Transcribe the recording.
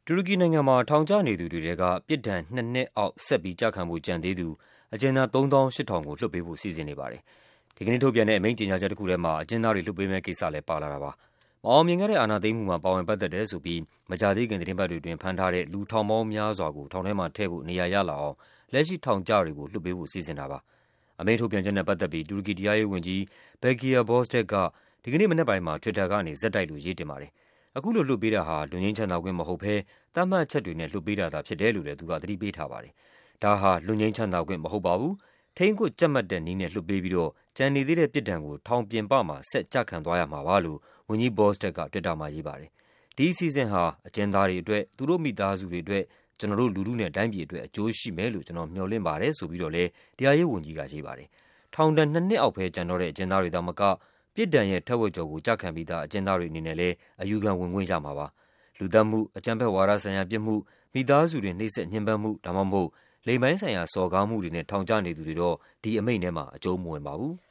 တူရကီနိုင်ငံမှာထောင်ကျနေသူတွေထဲကပြစ်ဒဏ်2 နှစ်အောက်ဆက်ပြီးကျခံဖို့ကျန်သေးသူအကျဉ်းသား38,000ကိုလွှတ်ပေးဖို့စီစဉ်နေပါတယ်။ဒီကနေ့ထုတ်ပြန်တဲ့အမိန့်ကြေညာချက်တစ်ခုထဲမှာအကျဉ်းသားတွေလွှတ်ပေးမယ့်ကိစ္စလည်းပါလာတာပါ။မအောင်မြင်ခဲ့တဲ့အာဏာသိမ်းမှုမှာပါဝင်ပတ်သက်တယ်ဆိုပြီးမကြာသေးခင်သီတင်းပတ်တွေအတွင်းဖမ်းထားတဲ့လူထောင်ပေါင်းများစွာကိုထောင်ထဲမှာထည့်ဖို့နေရာရလာအောင်လက်ရှိထောင်ကျတွေကိုလွှတ်ပေးဖို့စီစဉ်တာပါ။အမိန့်ထုတ်ပြန်ချက်နဲ့ပတ်သက်ပြီးတူရကီတရားရေးဝန်ကြီးBekir Bozdag ကဒီကနေ့မနက်ပိုင်းမှာ Twitter ကနေဆက်တိုက်လိုရေးတင်ပါတယ်။အခုလိုလွှတ်ပေးတာဟာလွတ်ငြိမ်းချမ်းသာခွင့်မဟုတ်ဘဲသတ်မှတ်ချက်တွေနဲ့လွှတ်ပေးတာသာဖြစ်တယ်လို့လည်းသူကသတိပေးထားပါတယ်။ဒါဟာလွတ်ငြိမ်းချမ်းသာခွင့်မဟုတ်ပါဘူး။ထိန်းကွပ်ကြပ်မတ်တဲ့နည်းနဲ့လွှတ်ပေးပြီးတော့ကျန်နေသေးတဲ့ပြစ်ဒဏ်ကိုထောင်ပြင်ပမှာဆက်ကျခံသွားရမှာပါလို့ဝန်ကြီး Bozdag က Twitter မှာရေးပါတယ်။ဒီအစီအစဉ်ဟာအကျဉ်းသားတွေအတွက်သူတို့မိသားစုတွေအတွက်ကျနော်တို့လူထုနဲ့တိုင်းပြည်အတွက်အကျိုးရှိမယ်လို့ကျနော်မျှော်လင့်ပါတယ်ဆိုပြီးတော့လည်းတရားရေးဝန်ကြီးကရေးပါတယ်။ထောင်ဒဏ်2 နှစ်အောက်ပဲကျန်တော့တဲ့အကျဉ်းသားတွေသာမကပြစ်ဒဏ်ရဲ့ထက်ဝက်ကျော်ကိုကျခံပြီးသားအကျဉ်းသားတွေအနေနဲ့လည်းအယူခံဝင်ခွင့်ရမှာပါ။လူသတ်မှု၊အကြမ်းဖက်ဝါဒဆိုင်ရာပြစ်မှု၊မိသားစုတွင်နှိပ်စက်ညှဉ်းပန်းမှုဒါမှမဟုတ်လိင်ပိုင်းဆိုင်ရာစော်ကားမှုတွေနဲ့ထောင်ကျနေသူတွေတော့ဒီအမိန့်ထဲမှာအကျုံးမဝင်ပါဘူး။